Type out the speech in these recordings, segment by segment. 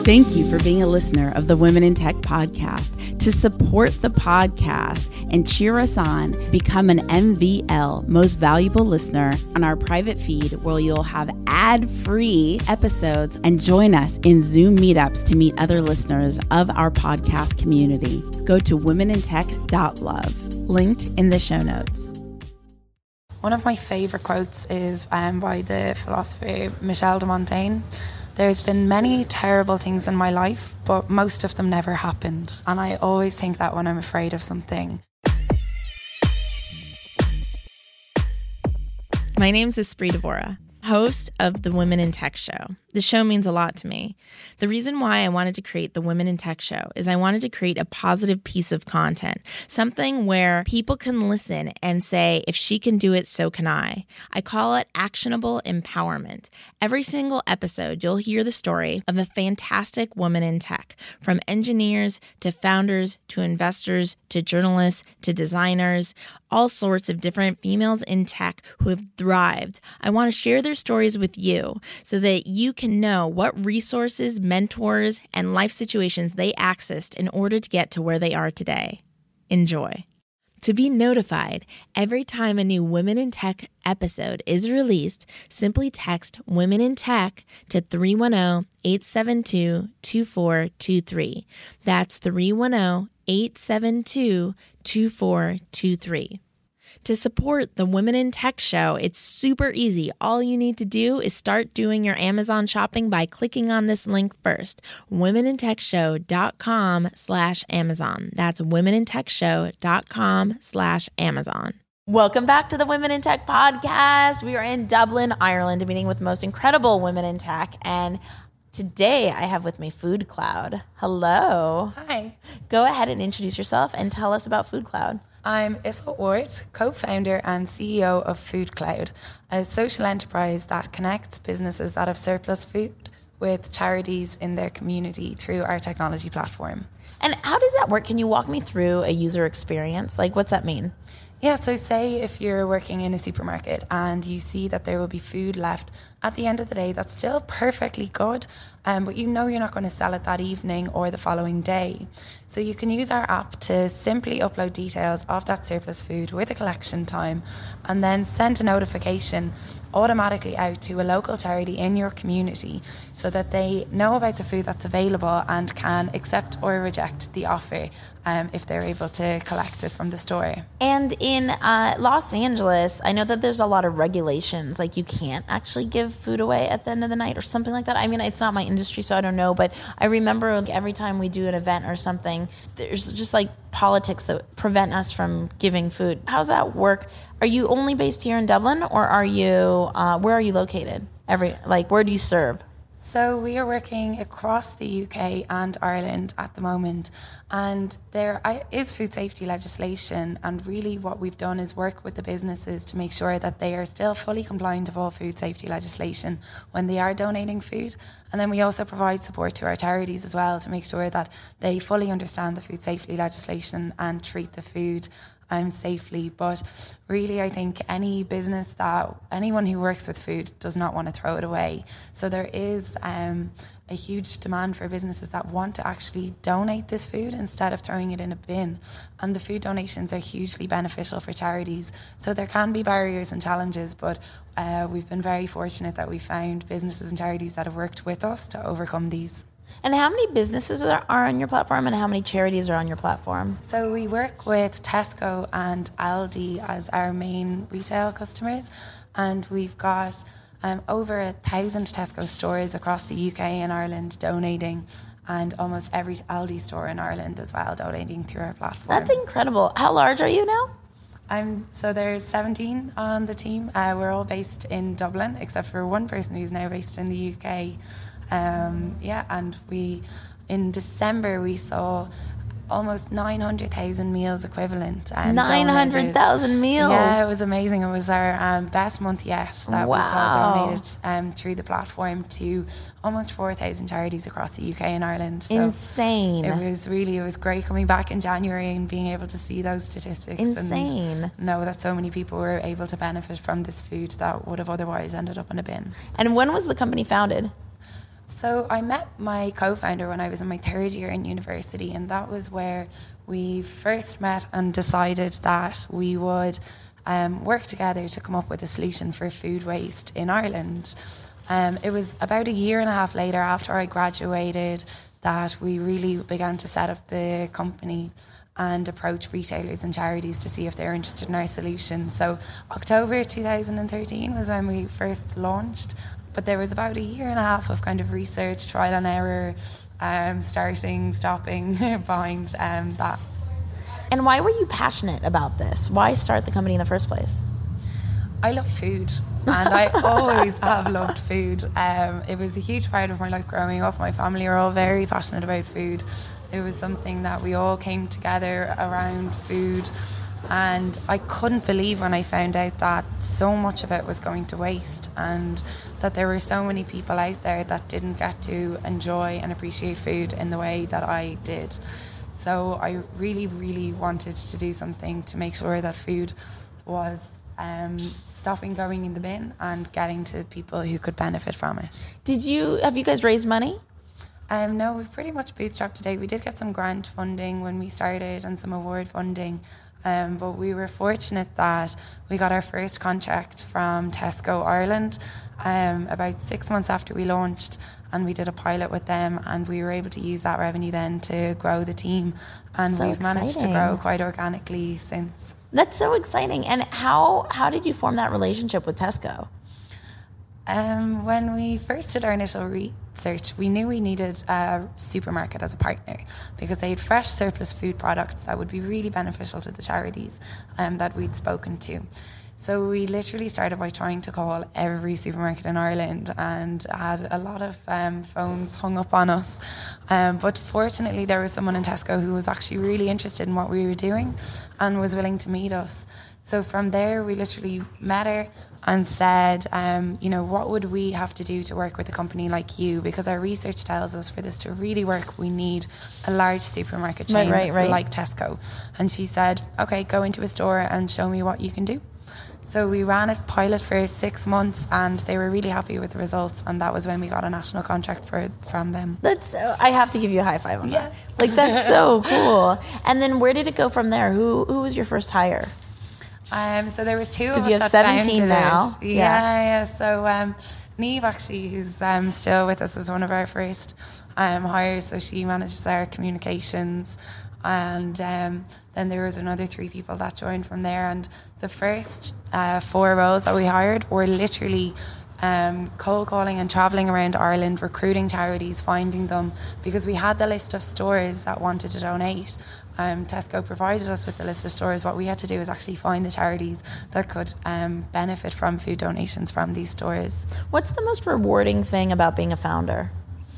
Thank you for being a listener of the Women in Tech podcast. To support the podcast and cheer us on, become an MVL, Most Valuable Listener, on our private feed where you'll have ad-free episodes and join us in Zoom meetups to meet other listeners of our podcast community. Go to womenintech.love, linked in the show notes. One of my favourite quotes is by the philosopher Michel de Montaigne. There's been many terrible things in my life, but most of them never happened. And I always think that when I'm afraid of something. My name's Esprit Devora, host of the Women in Tech Show. The show means a lot to me. The reason why I wanted to create the Women in Tech Show is I wanted to create a positive piece of content, something where people can listen and say, if she can do it, so can I. I call it actionable empowerment. Every single episode, you'll hear the story of a fantastic woman in tech, from engineers to founders to investors to journalists to designers, all sorts of different females in tech who have thrived. I want to share their stories with you so that you can know what resources, mentors, and life situations they accessed in order to get to where they are today. Enjoy. To be notified every time a new Women in Tech episode is released, simply text Women in Tech to 310-872-2423. That's 310-872-2423. To support the Women in Tech Show, it's super easy. All you need to do is start doing your Amazon shopping by clicking on this link first, womenintechshow.com/Amazon. That's womenintechshow.com/Amazon. Welcome back to the Women in Tech podcast. We are in Dublin, Ireland, meeting with the most incredible women in tech. And today I have with me Food Cloud. Hello. Hi. Go ahead and introduce yourself and tell us about Food Cloud. I'm Issa Ward, co-founder and CEO of Food Cloud, a social enterprise that connects businesses that have surplus food with charities in their community through our technology platform. And how does that work? Can you walk me through a user experience? Like, what's that mean? Yeah, so say if you're working in a supermarket and you see that there will be food left at the end of the day that's still perfectly good, but you know you're not going to sell it that evening or the following day. So you can use our app to simply upload details of that surplus food with a collection time and then send a notification automatically out to a local charity in your community so that they know about the food that's available and can accept or reject the offer if they're able to collect it from the store. And in Los Angeles, I know that there's a lot of regulations, like you can't actually give food away at the end of the night or something like that. I mean, it's not my industry, so I don't know, but I remember like, every time we do an event or something, there's just like politics that prevent us from giving food. How's that work? Are you only based here in Dublin, or are you, where are you located? Where do you serve? So we are working across the UK and Ireland at the moment, and there is food safety legislation, and really what we've done is work with the businesses to make sure that they are still fully compliant of all food safety legislation when they are donating food. And then we also provide support to our charities as well to make sure that they fully understand the food safety legislation and treat the food safely. But really, I think anyone who works with food does not want to throw it away. So there is a huge demand for businesses that want to actually donate this food instead of throwing it in a bin. And the food donations are hugely beneficial for charities. So there can be barriers and challenges, but we've been very fortunate that we found businesses and charities that have worked with us to overcome these. And how many businesses are on your platform, and how many charities are on your platform? So we work with Tesco and Aldi as our main retail customers, and we've got over 1,000 Tesco stores across the UK and Ireland donating, and almost every Aldi store in Ireland as well donating through our platform. That's incredible. How large are you now? So there's 17 on the team. We're all based in Dublin, except for one person who's now based in the UK. And in December we saw almost 900,000 meals equivalent. 900,000 meals? Yeah, it was amazing. It was our best month yet that we saw donated through the platform to almost 4,000 charities across the UK and Ireland. So insane. It was great coming back in January and being able to see those statistics. Insane. And know that so many people were able to benefit from this food that would have otherwise ended up in a bin. And when was the company founded? So I met my co-founder when I was in my third year in university, and that was where we first met and decided that we would work together to come up with a solution for food waste in Ireland. It was about a year and a half later, after I graduated, that we really began to set up the company and approach retailers and charities to see if they're interested in our solution. So October 2013 was when we first launched, but there was about a year and a half of kind of research, trial and error, starting, stopping behind that. And why were you passionate about this? Why start the company in the first place? I love food, and I always have loved food. It was a huge part of my life growing up. My family are all very passionate about food. It was something that we all came together around food, and I couldn't believe when I found out that so much of it was going to waste, and that there were so many people out there that didn't get to enjoy and appreciate food in the way that I did. So I really, really wanted to do something to make sure that food was stopping going in the bin and getting to people who could benefit from it. Have you guys raised money? No, we've pretty much bootstrapped today. We did get some grant funding when we started and some award funding, but we were fortunate that we got our first contract from Tesco Ireland about 6 months after we launched, and we did a pilot with them, and we were able to use that revenue then to grow the team, and so we've managed to exciting. grow quite organically since. That's so exciting. And how did you form that relationship with Tesco? When we first did our initial research, we knew we needed a supermarket as a partner because they had fresh surplus food products that would be really beneficial to the charities that we'd spoken to. So we literally started by trying to call every supermarket in Ireland and had a lot of phones hung up on us. But fortunately, there was someone in Tesco who was actually really interested in what we were doing and was willing to meet us. So from there, we literally met her and said, what would we have to do to work with a company like you? Because our research tells us for this to really work, we need a large supermarket chain like Tesco. And she said, okay, go into a store and show me what you can do. So we ran a pilot for 6 months, and they were really happy with the results, and that was when we got a national contract from them. I have to give you a high five on that. Like, that's so cool. And then where did it go from there? Who was your first hire? So there was two of us. Because you have 17 now. Yeah. So Niamh, actually, who's still with us, was one of our first hires. So she manages our communications. And then there was another 3 people that joined from there. And the first 4 roles that we hired were literally cold calling and travelling around Ireland, recruiting charities, finding them, because we had the list of stores that wanted to donate. Tesco provided us with the list of stores. What we had to do is actually find the charities that could benefit from food donations from these stores. What's the most rewarding thing about being a founder?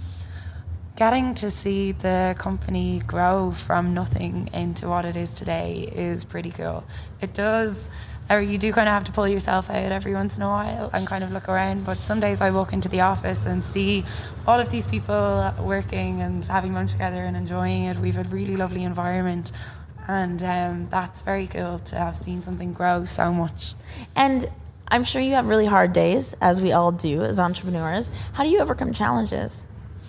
Getting to see the company grow from nothing into what it is today is pretty cool. It does, or you do kind of have to pull yourself out every once in a while and kind of look around, but some days I walk into the office and see all of these people working and having lunch together and enjoying it. We've a really lovely environment, and that's very cool to have seen something grow so much. And I'm sure you have really hard days, as we all do as entrepreneurs. How do you overcome challenges?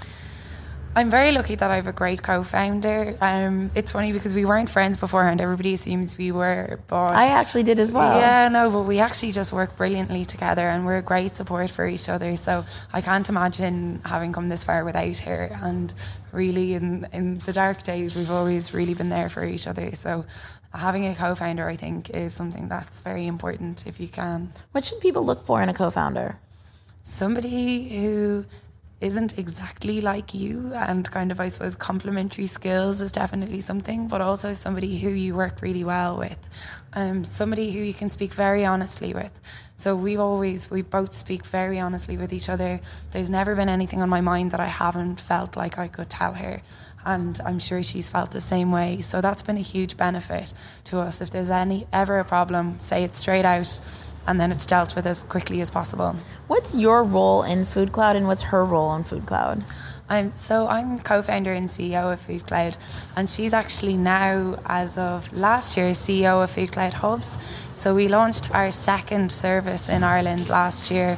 I'm very lucky that I have a great co-founder. It's funny because we weren't friends beforehand. Everybody assumes we were, but I actually did as well. Yeah, no, but we actually just work brilliantly together, and we're a great support for each other. So I can't imagine having come this far without her. And really, in the dark days, we've always really been there for each other. So having a co-founder, I think, is something that's very important if you can. What should people look for in a co-founder? Somebody who isn't exactly like you, and kind of, I suppose, complementary skills is definitely something, but also somebody who you work really well with, somebody who you can speak very honestly with. So we both speak very honestly with each other. There's never been anything on my mind that I haven't felt like I could tell her, and I'm sure she's felt the same way. So that's been a huge benefit to us. If there's ever a problem, say it straight out, and then it's dealt with as quickly as possible. What's your role in Food Cloud, and what's her role in Food Cloud? I'm co-founder and CEO of Food Cloud, and she's actually now, as of last year, CEO of Food Cloud Hubs. So we launched our second service in Ireland last year,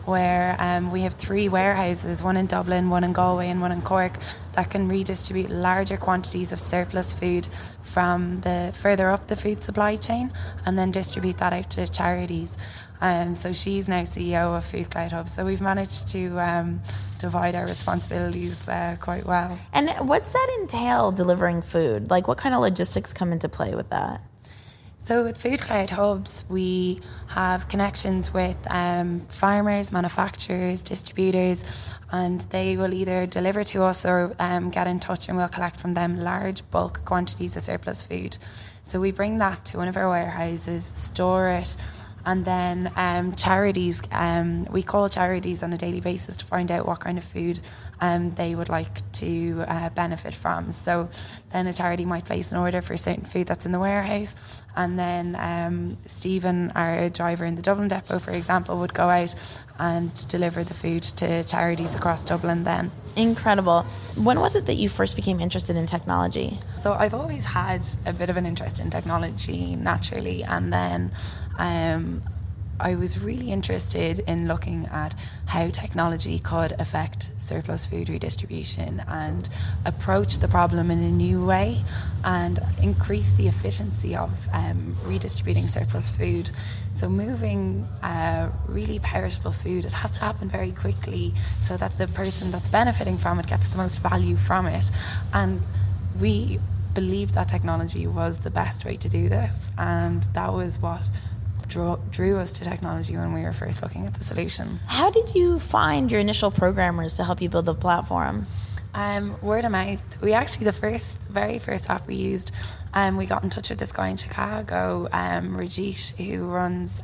where we have 3 warehouses, one in Dublin, one in Galway and one in Cork, that can redistribute larger quantities of surplus food from the further up the food supply chain and then distribute that out to charities. So she's now CEO of Food Cloud Hub. So we've managed to divide our responsibilities quite well. And what's that entail, delivering food? Like, what kind of logistics come into play with that? So with Food Cloud Hubs, we have connections with farmers, manufacturers, distributors, and they will either deliver to us or get in touch and we'll collect from them large bulk quantities of surplus food. So we bring that to one of our warehouses, store it, and then charities, we call charities on a daily basis to find out what kind of food they would like to benefit from. So then a charity might place an order for a certain food that's in the warehouse, and then Stephen, our driver in the Dublin depot, for example, would go out and deliver the food to charities across Dublin then. Incredible. When was it that you first became interested in technology? So I've always had a bit of an interest in technology naturally, and then I was really interested in looking at how technology could affect surplus food redistribution and approach the problem in a new way and increase the efficiency of redistributing surplus food. So moving really perishable food, it has to happen very quickly so that the person that's benefiting from it gets the most value from it. And we believed that technology was the best way to do this, and that was what drew us to technology when we were first looking at the solution. How did you find your initial programmers to help you build the platform? Word of mouth. We actually, the very first app we used, we got in touch with this guy in Chicago, Rajesh, who runs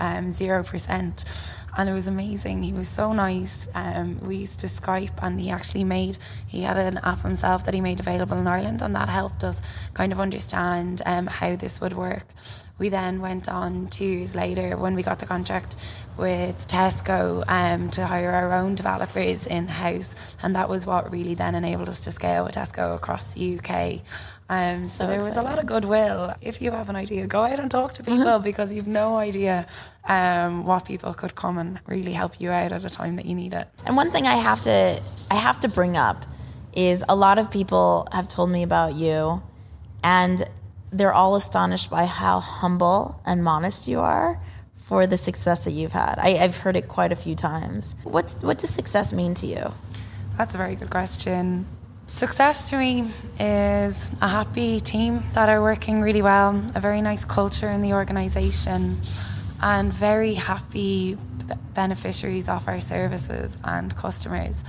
0%. And it was amazing. He was so nice. We used to Skype, and he had an app himself that he made available in Ireland, and that helped us kind of understand how this would work. We then went on 2 years later when we got the contract with Tesco to hire our own developers in-house, and that was what really then enabled us to scale with Tesco across the UK. So there was a lot of goodwill. If you have an idea, go out and talk to people because you've no idea what people could come and really help you out at a time that you need it. And one thing I have to bring up is a lot of people have told me about you, and they're all astonished by how humble and modest you are for the success that you've had. I've heard it quite a few times. What does success mean to you? That's a very good question. Success to me is a happy team that are working really well, a very nice culture in the organisation, and very happy beneficiaries of our services and customers.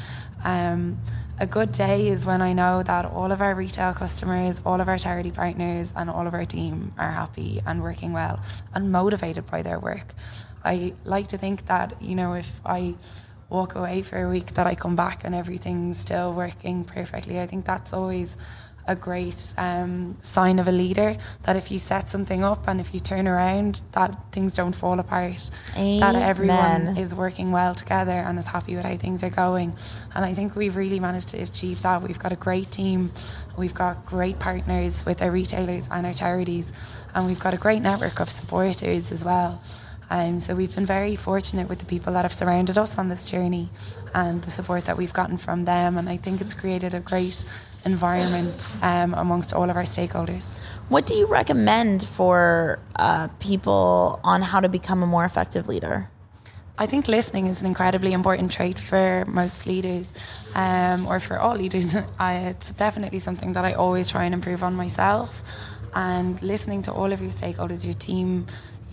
A good day is when I know that all of our retail customers, all of our charity partners and all of our team are happy and working well and motivated by their work. I like to think that, if I walk away for a week, that I come back and everything's still working perfectly. I think that's always a great sign of a leader, that if you set something up and if you turn around, that things don't fall apart. Amen. That everyone is working well together and is happy with how things are going. And I think we've really managed to achieve that. We've got a great team, we've got great partners with our retailers and our charities, and we've got a great network of supporters as well. So we've been very fortunate with the people that have surrounded us on this journey and the support that we've gotten from them, and I think it's created a great environment amongst all of our stakeholders. What do you recommend for people on how to become a more effective leader? I think listening is an incredibly important trait for most leaders, or for all leaders. It's definitely something that I always try and improve on myself, and listening to all of your stakeholders, your team.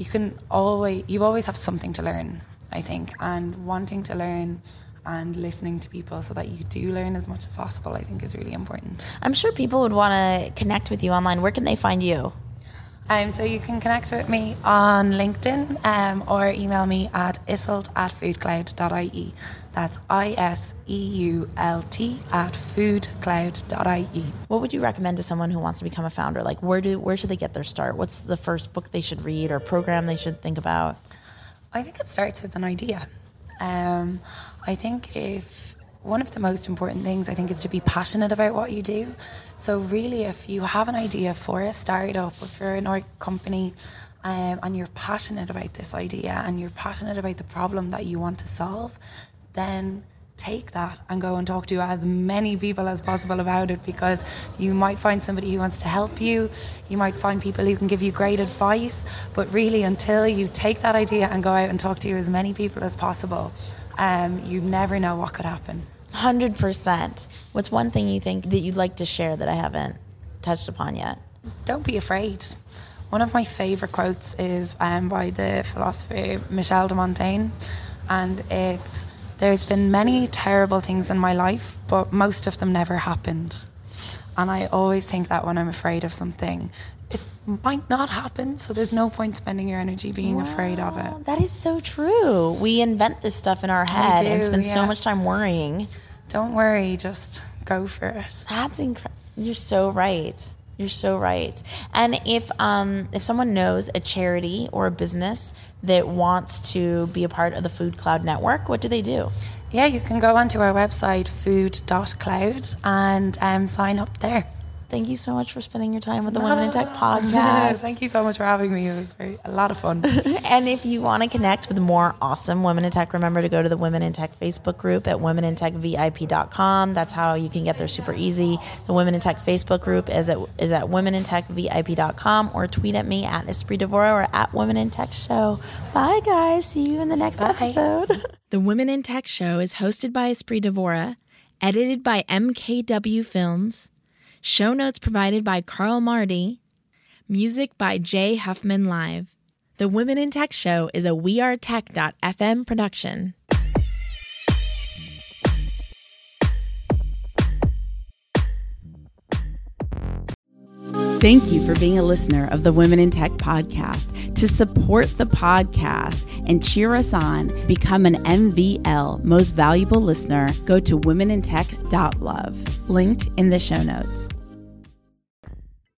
You always have something to learn, I think, and wanting to learn and listening to people so that you do learn as much as possible, I think, is really important. I'm sure people would want to connect with you online. Where can they find you? So you can connect with me on LinkedIn or email me at iseult@foodcloud.ie. That's ISEULT@foodcloud.ie. What would you recommend to someone who wants to become a founder? Like, where should they get their start? What's the first book they should read or program they should think about? I think it starts with an idea. I think one of the most important things, I think, is to be passionate about what you do. So really, if you have an idea for a startup or for an company, and you're passionate about this idea and you're passionate about the problem that you want to solve, then take that and go and talk to as many people as possible about it, because you might find somebody who wants to help you. You might find people who can give you great advice, but really until you take that idea and go out and talk to as many people as possible, you never know what could happen. 100%. What's one thing you think that you'd like to share that I haven't touched upon yet? Don't be afraid. One of my favourite quotes is by the philosopher Michel de Montaigne, and it's, "There's been many terrible things in my life, but most of them never happened." And I always think that when I'm afraid of something, it might not happen, so there's no point spending your energy being afraid of it. That is so true. We invent this stuff in our head and spend so much time worrying. Don't worry, just go for it. That's incredible. You're so right. You're so right. And if someone knows a charity or a business that wants to be a part of the Food Cloud Network, what do they do? Yeah, you can go onto our website, food.cloud, and sign up there. Thank you so much for spending your time with the Women in Tech podcast. Thank you so much for having me. It was a lot of fun. And if you want to connect with more awesome Women in Tech, remember to go to the Women in Tech Facebook group at womenintechvip.com. That's how you can get there super easy. The Women in Tech Facebook group is at womenintechvip.com, or tweet at me at Esprit Devora or at Women in Tech Show. Bye, guys. See you in the next episode. The Women in Tech Show is hosted by Esprit Devora, edited by MKW Films, show notes provided by Carl Marty, music by Jay Huffman Live. The Women in Tech Show is a wearetech.fm production. Thank you for being a listener of the Women in Tech podcast. To support the podcast and cheer us on, become an MVL, Most Valuable Listener, go to womenintech.love, linked in the show notes.